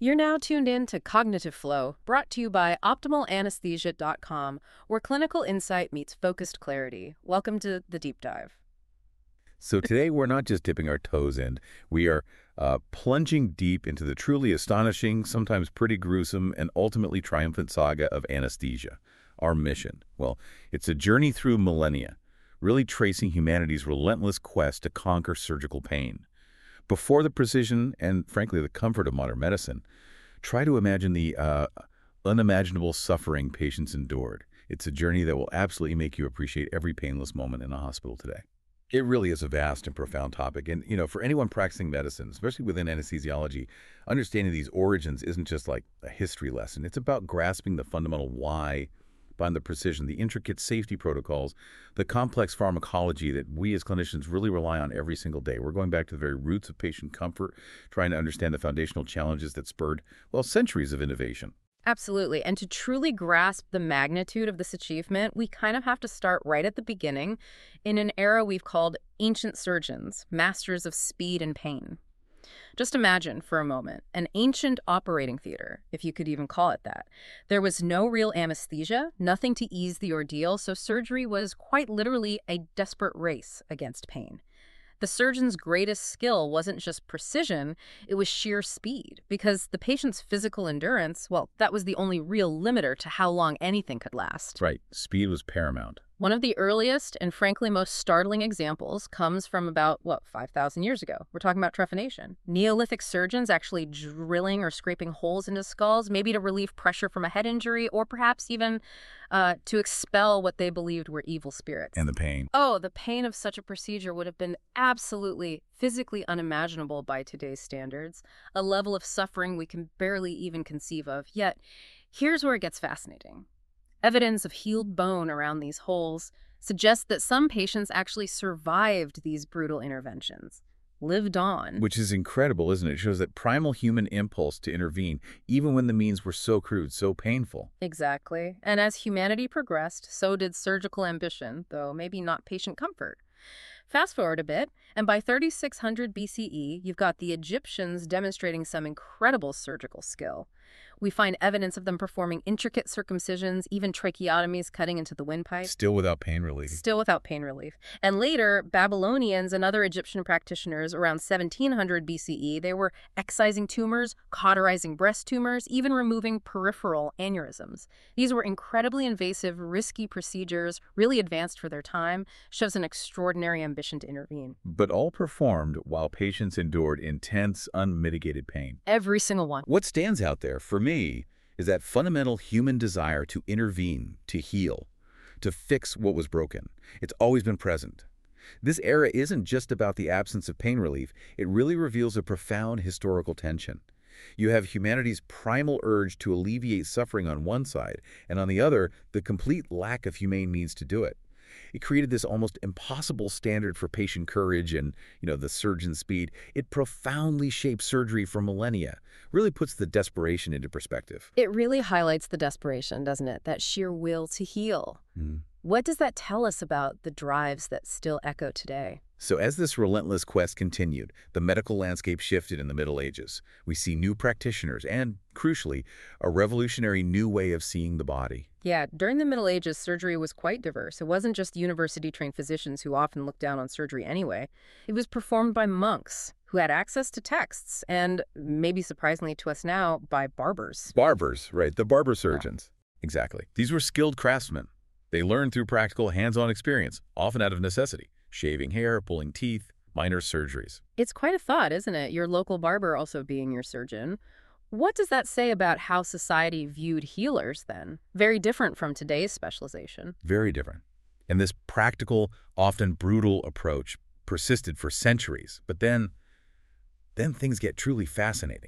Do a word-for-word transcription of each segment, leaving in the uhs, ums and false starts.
You're now tuned in to Cognitive Flow, brought to you by optimal anesthesia dot com, where clinical insight meets focused clarity. Welcome to the deep dive. So today we're not just dipping our toes in, we are uh, plunging deep into the truly astonishing, sometimes pretty gruesome, and ultimately triumphant saga of anesthesia. Our mission, well, it's a journey through millennia, really tracing humanity's relentless quest to conquer surgical pain. Before the precision and, frankly, the comfort of modern medicine, try to imagine the uh, unimaginable suffering patients endured. It's a journey that will absolutely make you appreciate every painless moment in a hospital today. It really is a vast and profound topic. And, you know, for anyone practicing medicine, especially within anesthesiology, understanding these origins isn't just like a history lesson. It's about grasping the fundamental why behind the precision, the intricate safety protocols, the complex pharmacology that we as clinicians really rely on every single day. We're going back to the very roots of patient comfort, trying to understand the foundational challenges that spurred, well, centuries of innovation. Absolutely. And to truly grasp the magnitude of this achievement, we kind of have to start right at the beginning in an era we've called ancient surgeons, masters of speed and pain. Just imagine for a moment an ancient operating theater, if you could even call it that. There was no real anesthesia, nothing to ease the ordeal, so surgery was quite literally a desperate race against pain. The surgeon's greatest skill wasn't just precision, it was sheer speed, because the patient's physical endurance, well, that was the only real limiter to how long anything could last. Right. Speed was paramount. One of the earliest and frankly most startling examples comes from about, what, five thousand years ago. We're talking about trephination. Neolithic surgeons actually drilling or scraping holes into skulls, maybe to relieve pressure from a head injury, or perhaps even uh, to expel what they believed were evil spirits. And the pain. Oh, the pain of such a procedure would have been absolutely physically unimaginable by today's standards, a level of suffering we can barely even conceive of. Yet, here's where it gets fascinating. Evidence of healed bone around these holes suggests that some patients actually survived these brutal interventions, lived on. Which is incredible, isn't it? It shows that primal human impulse to intervene, even when the means were so crude, so painful. Exactly. And as humanity progressed, so did surgical ambition, though maybe not patient comfort. Fast forward a bit, and by thirty-six hundred B C E, you've got the Egyptians demonstrating some incredible surgical skill. We find evidence of them performing intricate circumcisions, even tracheotomies cutting into the windpipe. Still without pain relief. Still without pain relief. And later, Babylonians and other Egyptian practitioners around seventeen hundred B C E, they were excising tumors, cauterizing breast tumors, even removing peripheral aneurysms. These were incredibly invasive, risky procedures, really advanced for their time, shows an extraordinary ambition to intervene. But all performed while patients endured intense, unmitigated pain. Every single one. What stands out there, for me, is that fundamental human desire to intervene, to heal, to fix what was broken. It's always been present. This era isn't just about the absence of pain relief. It really reveals a profound historical tension. You have humanity's primal urge to alleviate suffering on one side, and on the other, the complete lack of humane means to do it. It created this almost impossible standard for patient courage and, you know, the surgeon's speed. It profoundly shaped surgery for millennia, really puts the desperation into perspective. It really highlights the desperation, doesn't it? That sheer will to heal. Mm. What does that tell us about the drives that still echo today? So as this relentless quest continued, the medical landscape shifted in the Middle Ages. We see new practitioners and, crucially, a revolutionary new way of seeing the body. Yeah, during the Middle Ages, surgery was quite diverse. It wasn't just university-trained physicians who often looked down on surgery anyway. It was performed by monks who had access to texts and, maybe surprisingly to us now, by barbers. Barbers, right, the barber surgeons. Yeah. Exactly. These were skilled craftsmen. They learned through practical hands-on experience, often out of necessity. Shaving hair, pulling teeth, minor surgeries. It's quite a thought, isn't it? Your local barber also being your surgeon. What does that say about how society viewed healers then? Very different from today's specialization. Very different. And this practical, often brutal approach persisted for centuries. But then, then things get truly fascinating.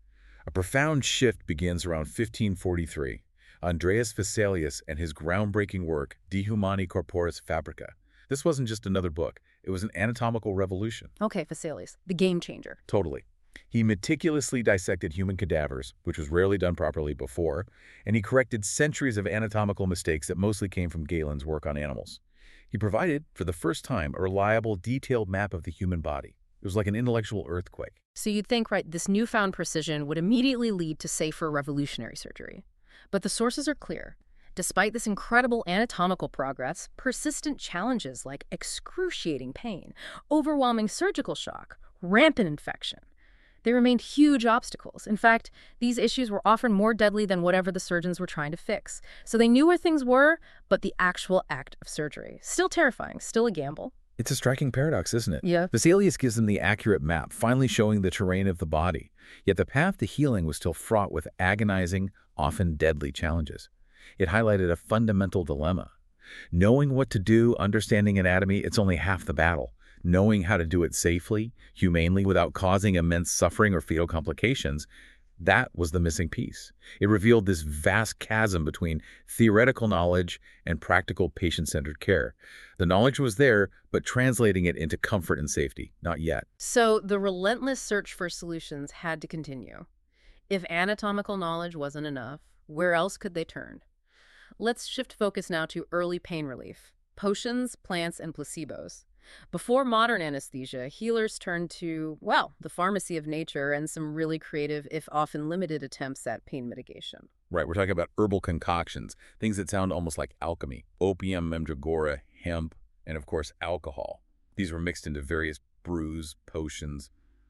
A profound shift begins around fifteen forty-three. Andreas Vesalius and his groundbreaking work, De Humani Corporis Fabrica. This wasn't just another book. It was an anatomical revolution. Okay, Vesalius, the game changer. Totally. He meticulously dissected human cadavers, which was rarely done properly before, and he corrected centuries of anatomical mistakes that mostly came from Galen's work on animals. He provided, for the first time, a reliable, detailed map of the human body. It was like an intellectual earthquake. So you'd think, right, this newfound precision would immediately lead to safer revolutionary surgery. But the sources are clear. Despite this incredible anatomical progress, persistent challenges like excruciating pain, overwhelming surgical shock, rampant infection, they remained huge obstacles. In fact, these issues were often more deadly than whatever the surgeons were trying to fix. So they knew where things were, but the actual act of surgery. Still terrifying, still a gamble. It's a striking paradox, isn't it? Yeah. Vesalius gives them the accurate map, finally showing the terrain of the body. Yet the path to healing was still fraught with agonizing, often deadly challenges. It highlighted a fundamental dilemma. Knowing what to do, understanding anatomy, it's only half the battle. Knowing how to do it safely, humanely, without causing immense suffering or fatal complications, that was the missing piece. It revealed this vast chasm between theoretical knowledge and practical patient-centered care. The knowledge was there, but translating it into comfort and safety, not yet. So the relentless search for solutions had to continue. If anatomical knowledge wasn't enough, where else could they turn? Let's shift focus now to early pain relief. Potions, plants, and placebos. Before modern anesthesia, healers turned to, well, the pharmacy of nature and some really creative, if often limited, attempts at pain mitigation. Right, we're talking about herbal concoctions, things that sound almost like alchemy. Opium, mandragora, hemp, and of course alcohol. These were mixed into various brews, potions,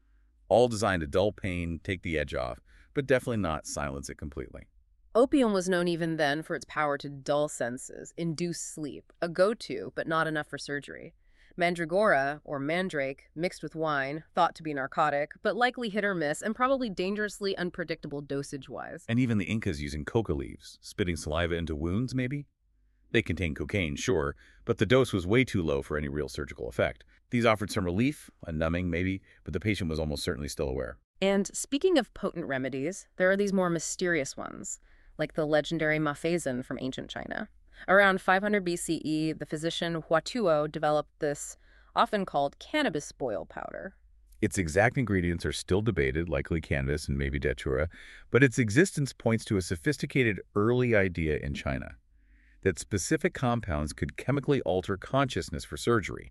all designed to dull pain, take the edge off, but definitely not silence it completely. Opium was known even then for its power to dull senses, induce sleep, a go-to, but not enough for surgery. Mandragora, or mandrake, mixed with wine, thought to be narcotic, but likely hit or miss and probably dangerously unpredictable dosage-wise. And even the Incas using coca leaves, spitting saliva into wounds, maybe? They contained cocaine, sure, but the dose was way too low for any real surgical effect. These offered some relief, a numbing maybe, but the patient was almost certainly still aware. And speaking of potent remedies, there are these more mysterious ones, like the legendary mafesin from ancient China. Around five hundred B C E, the physician Huatuo developed this, often called cannabis boil powder. Its exact ingredients are still debated, likely cannabis and maybe datura, but its existence points to a sophisticated early idea in China that specific compounds could chemically alter consciousness for surgery.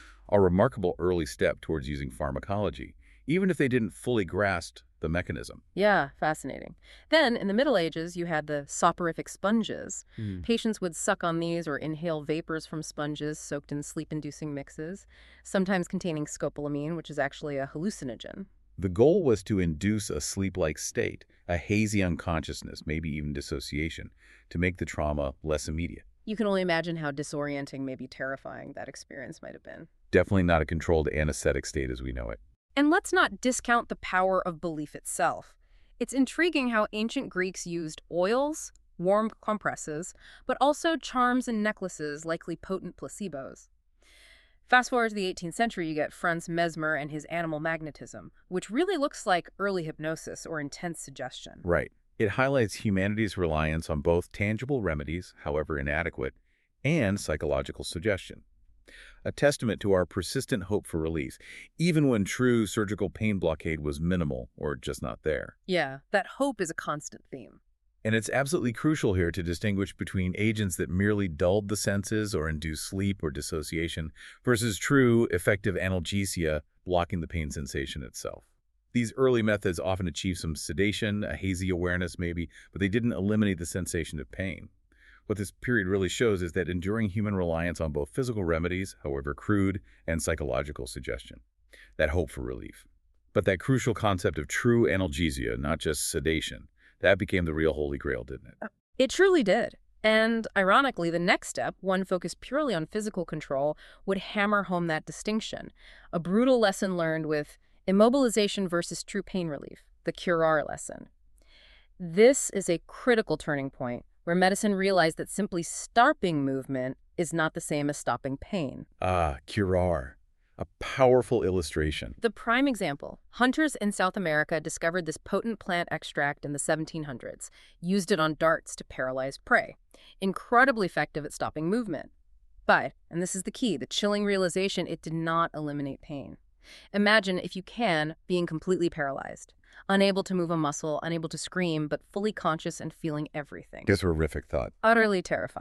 A remarkable early step towards using pharmacology, even if they didn't fully grasp the mechanism. Yeah, fascinating. Then, in the Middle Ages, you had the soporific sponges. Hmm. Patients would suck on these or inhale vapors from sponges soaked in sleep-inducing mixes, sometimes containing scopolamine, which is actually a hallucinogen. The goal was to induce a sleep-like state, a hazy unconsciousness, maybe even dissociation, to make the trauma less immediate. You can only imagine how disorienting, maybe terrifying, that experience might have been. Definitely not a controlled anesthetic state as we know it. And let's not discount the power of belief itself. It's intriguing how ancient Greeks used oils, warm compresses, but also charms and necklaces, likely potent placebos. Fast forward to the eighteenth century, you get Franz Mesmer and his animal magnetism, which really looks like early hypnosis or intense suggestion. Right. It highlights humanity's reliance on both tangible remedies, however inadequate, and psychological suggestion. A testament to our persistent hope for relief, even when true surgical pain blockade was minimal or just not there. Yeah, that hope is a constant theme. And it's absolutely crucial here to distinguish between agents that merely dulled the senses or induced sleep or dissociation versus true, effective analgesia blocking the pain sensation itself. These early methods often achieved some sedation, a hazy awareness maybe, but they didn't eliminate the sensation of pain. What this period really shows is that enduring human reliance on both physical remedies, however crude, and psychological suggestion. That hope for relief. But that crucial concept of true analgesia, not just sedation, that became the real holy grail, didn't it? It truly did. And ironically, the next step, one focused purely on physical control, would hammer home that distinction. A brutal lesson learned with immobilization versus true pain relief, the curar lesson. This is a critical turning point where medicine realized that simply stopping movement is not the same as stopping pain. Ah, curar. A powerful illustration. The prime example, hunters in South America discovered this potent plant extract in the seventeen hundreds, used it on darts to paralyze prey. Incredibly effective at stopping movement. But, and this is the key, the chilling realization, it did not eliminate pain. Imagine, if you can, being completely paralyzed. Unable to move a muscle, unable to scream, but fully conscious and feeling everything. Guess horrific thought. Utterly terrifying.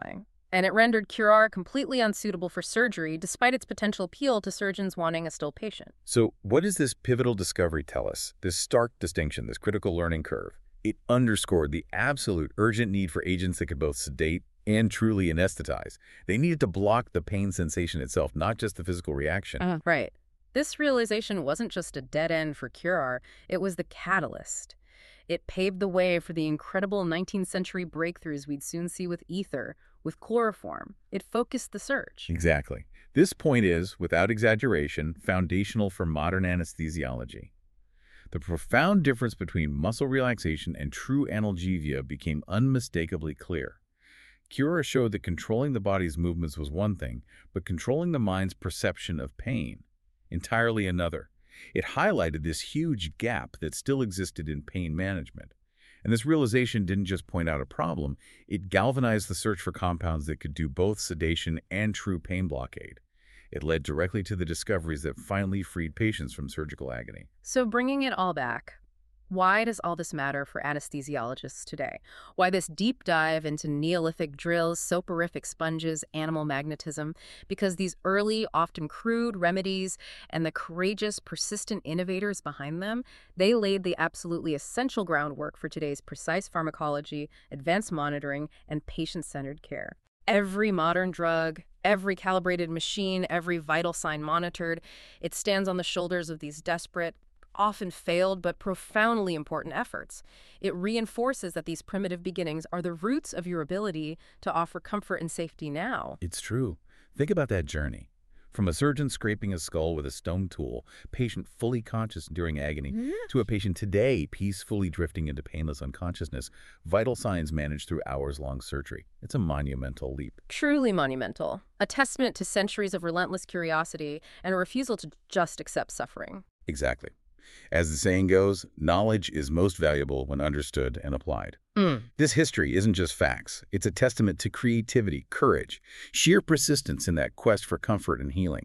And it rendered Curare completely unsuitable for surgery, despite its potential appeal to surgeons wanting a still patient. So what does this pivotal discovery tell us? This stark distinction, this critical learning curve. It underscored the absolute urgent need for agents that could both sedate and truly anesthetize. They needed to block the pain sensation itself, not just the physical reaction. Uh, right. This realization wasn't just a dead end for Curare, it was the catalyst. It paved the way for the incredible nineteenth century breakthroughs we'd soon see with ether, with chloroform. It focused the search. Exactly. This point is, without exaggeration, foundational for modern anesthesiology. The profound difference between muscle relaxation and true analgesia became unmistakably clear. Curare showed that controlling the body's movements was one thing, but controlling the mind's perception of pain, entirely another. It highlighted this huge gap that still existed in pain management. And this realization didn't just point out a problem, it galvanized the search for compounds that could do both sedation and true pain blockade. It led directly to the discoveries that finally freed patients from surgical agony. So bringing it all back, why does all this matter for anesthesiologists today? Why this deep dive into Neolithic drills, soporific sponges, animal magnetism? Because these early, often crude remedies and the courageous, persistent innovators behind them, they laid the absolutely essential groundwork for today's precise pharmacology, advanced monitoring, and patient-centered care. Every modern drug, every calibrated machine, every vital sign monitored, it stands on the shoulders of these desperate, often failed but profoundly important efforts. It reinforces that these primitive beginnings are the roots of your ability to offer comfort and safety now. It's true. Think about that journey. From a surgeon scraping a skull with a stone tool, patient fully conscious during agony, Mm-hmm. to a patient today peacefully drifting into painless unconsciousness, vital signs managed through hours-long surgery. It's a monumental leap. Truly monumental. A testament to centuries of relentless curiosity and a refusal to just accept suffering. Exactly. As the saying goes, knowledge is most valuable when understood and applied. Mm. This history isn't just facts. It's a testament to creativity, courage, sheer persistence in that quest for comfort and healing.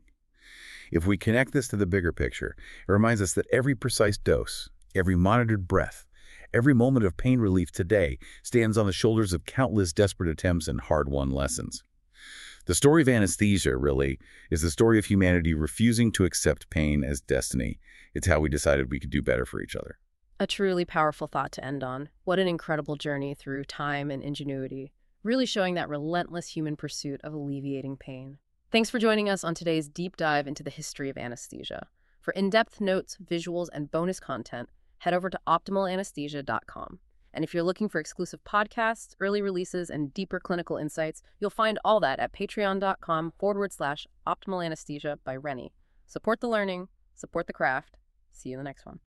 If we connect this to the bigger picture, it reminds us that every precise dose, every monitored breath, every moment of pain relief today stands on the shoulders of countless desperate attempts and hard-won lessons. The story of anesthesia, really, is the story of humanity refusing to accept pain as destiny. It's how we decided we could do better for each other. A truly powerful thought to end on. What an incredible journey through time and ingenuity, really showing that relentless human pursuit of alleviating pain. Thanks for joining us on today's deep dive into the history of anesthesia. For in-depth notes, visuals, and bonus content, head over to optimal anesthesia dot com. And if you're looking for exclusive podcasts, early releases, and deeper clinical insights, you'll find all that at patreon.com forward slash optimal anesthesia by Rennie. Support the learning, support the craft. See you in the next one.